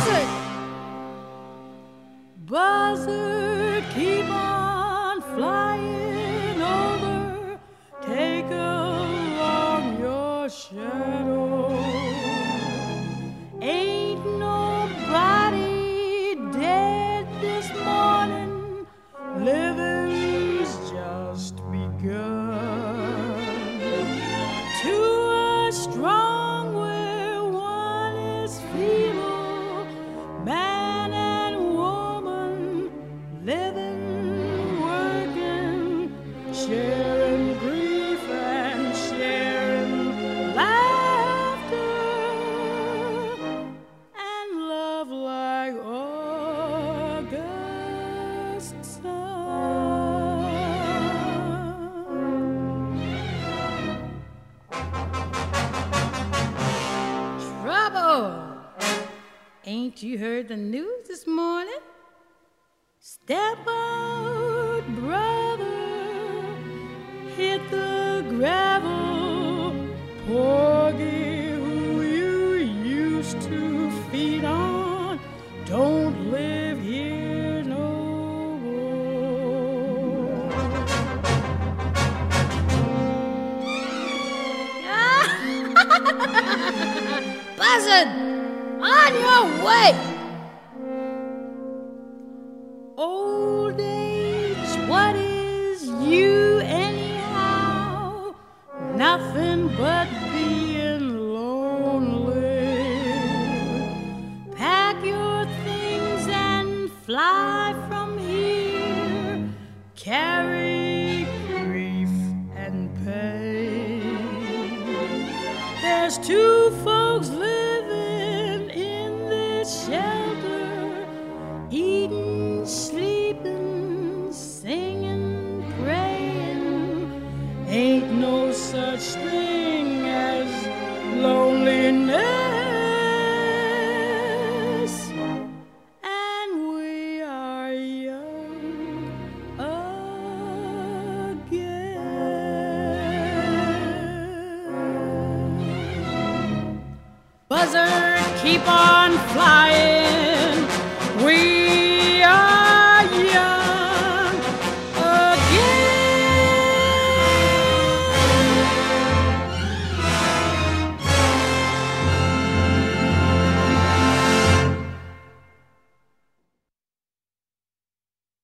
Buzzard, keep on flying over, take along your shadow. Ain't nobody dead this morning, living's just begun. To a strong where one is feeble, man and woman, living, working, sharing grief and sharing laughter, and love like August sun. Trouble! Ain't you heard the news this morning? Step out, brother, hit the gravel. Porgy, who you used to feed on, don't live here no more. Buzzard, on your way! Old age, what is you anyhow? Nothing but being lonely. Pack your things and fly from here. Carry grief and pain. There's two folks living in this shelter, eating, sleeping, singing, praying. Ain't no such thing as loneliness, and we are young again. Buzzard, keep on flying